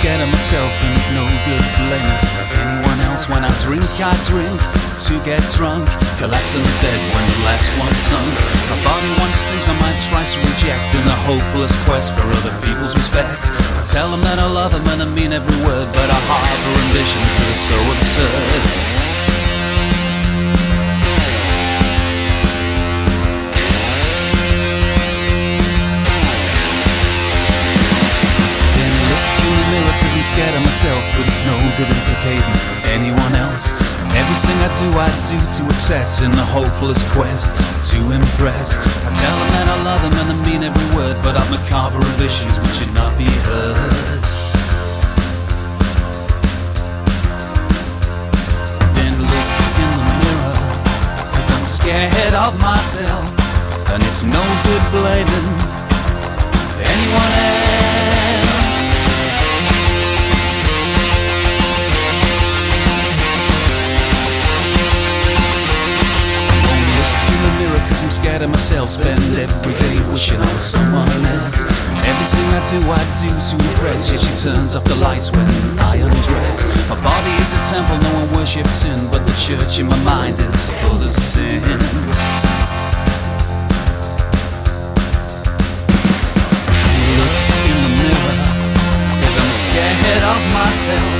scared of myself, and it's no good blaming anyone else. When I drink to get drunk, collapse in the bed when the last one sung. My body wants to think I might try to reject in a hopeless quest for other people's respect. I tell them that I love them and I mean every word, but I harbor ambitions that are so absurd. I'm scared of myself, but it's no good implicating anyone else. Everything I do to excess in the hopeless quest to impress. I tell them that I love them and I mean every word, but I've macabre ambitions which should not be heard. Then look in the mirror, 'cause I'm scared of myself, and it's no good blaming anyone else. I'm scared of myself, spend every day wishing I was someone else. Everything I do to impress. Yeah, she turns off the lights when I undress. My body is a temple, no one worships in, but the church in my mind is full of sin. Look in the mirror, 'cause I'm scared of myself,